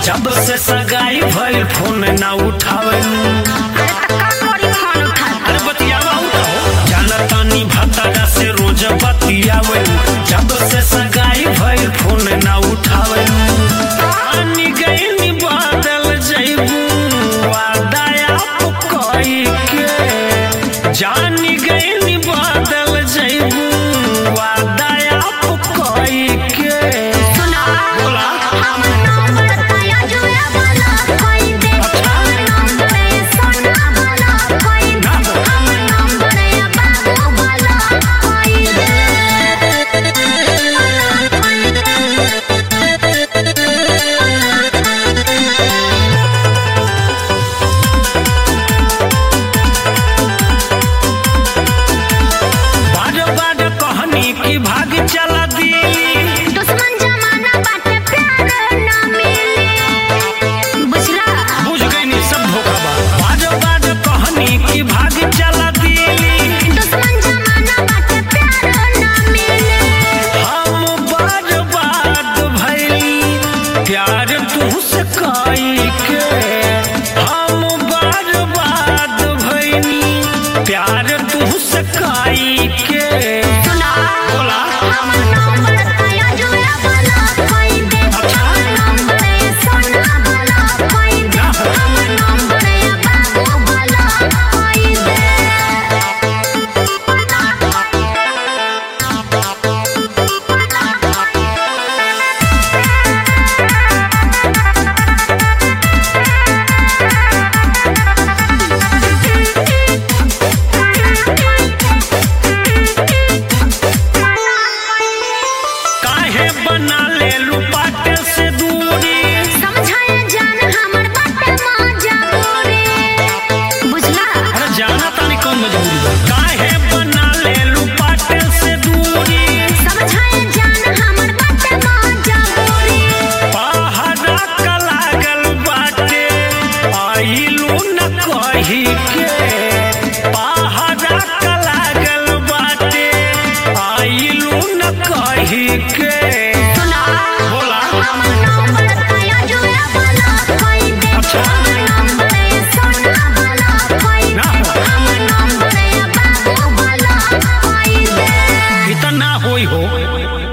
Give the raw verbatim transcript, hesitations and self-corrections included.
जब से सगाई भइल फोन ना उठावे। अरे बतियावा उठाओ, जानतानी भतारा से रोज बतियावे। जब से सगाई भइल फोन ना उठावे। आनी गईनी बादल जइबू वादा आप कई के। जानी गईनी बादल जइबू वादा आप कई के। की भाग चला दिली दुश्मन जमाना बाटे प्यार ना मिली बुझला बुझ गई नी सब धोखा बा। बाजो बाजो कहानी की भाग चला दिली दुश्मन जमाना बाटे प्यार ना मिली। हम बाजो बात भइली प्यार तुझसे कई के। हम बाजो बात भइली प्यार तुझसे कई के। बना ले लू बाटे से दूरी, समझाए जान हमर बाटे मजबूरी बुझला। अरे जाना तानी कौन मजबूरी बा। काहे बना ले लू बाटे से दूरी, समझाए जान हमर बाटे मजबूरी। पहाड़ा का लागल बाटे आइलू न कही के। पहाड़ा का लागल बाटे आइलू न कही के। इतना होई हो।